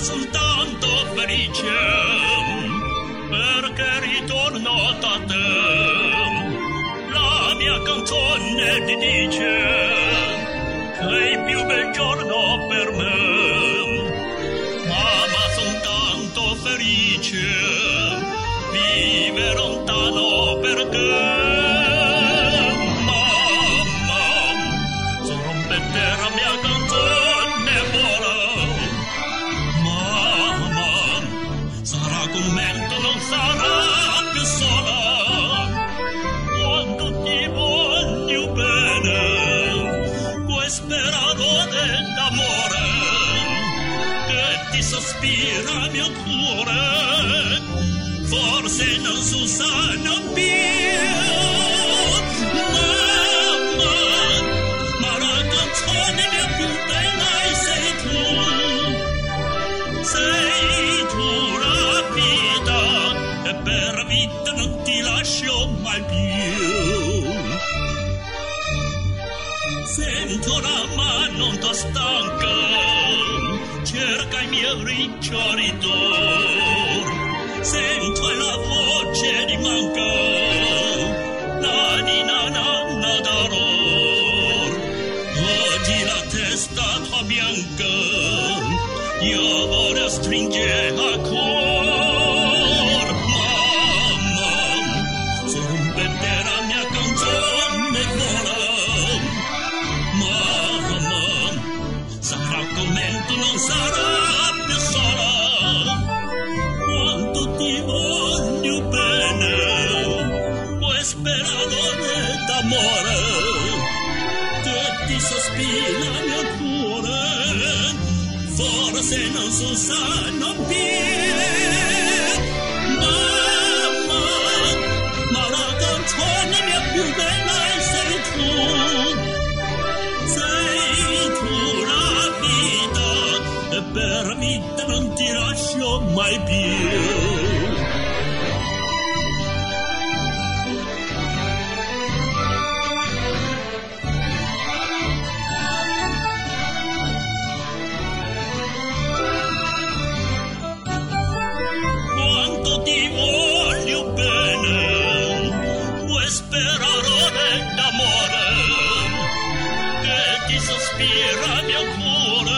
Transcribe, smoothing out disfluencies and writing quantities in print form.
soltanto felice perché ritorno da te. La mia canzone ti dice che è il più bel giorno per me. Ma son tanto felice, vive lontano perché mamma, sono rompete la mia canzone buona. Mamma, sarà commento, non sarà più sola. Quando ti voglio bene, puoi sperare d'amore che ti sospira il mio cuore. Forse non si sanno più, mamma, ma la canzone mia più bella sei tu. Sei tu la vita e per vita non ti lascio mai più. Sento la mano non t'ho stanca, cerca i miei riccioli d'oro. Sento la voce di manca, la nina nanna d'aror. Oggi la testa tua bianca, io voglio stringere a cuore. Mamma, se rompete la mia canzone vola. Mamma, sarà commento, non sarà più sola. Quanto ti voglio bene, puoi sperare d'amore che ti sospira il mio cuore. Forse non si sanno più, mamma, ma la canzone mia più bella sei tu. Sei tu la vita e per vita non ti lascio mai più. Quanto ti voglio bene, puoi sperare d'amore che ti sospira il mio cuore.